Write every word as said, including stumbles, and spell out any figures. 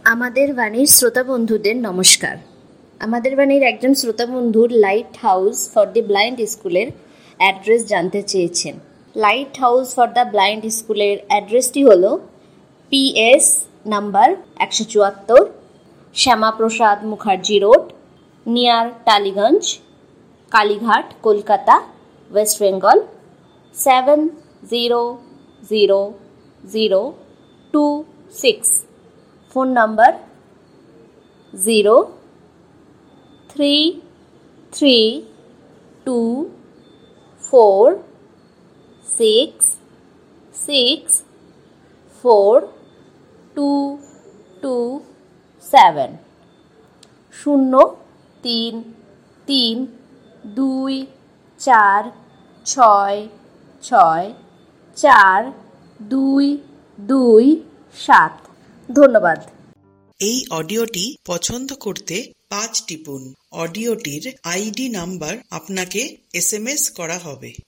আমাদের বাণীর শ্রোতা বন্ধুদের নমস্কার। আমাদের বাণীর একজন শ্রোতা বন্ধুর lighthouse for the blind স্কুলের অ্যাড্রেস জানতে চেয়েছেন। Lighthouse for the blind স্কুলের অ্যাড্রেসটি হল পিএস নাম্বার একশো চুয়াত্তর, Shyamaprasad Mukherjee road, near Tollygunge, Kalighat, Kolkata, West Bengal, seven zero zero zero two six. Phone number zero three three two four six six four two two seven, শূন্য তিন তিন দুই চার ছয় ছয় চার দুই দুই সাত। ধন্যবাদ। এই অডিওটি পছন্দ করতে পাঁচ টিপুন। অডিওটির আইডি নাম্বার আপনাকে এস এম এস করা হবে।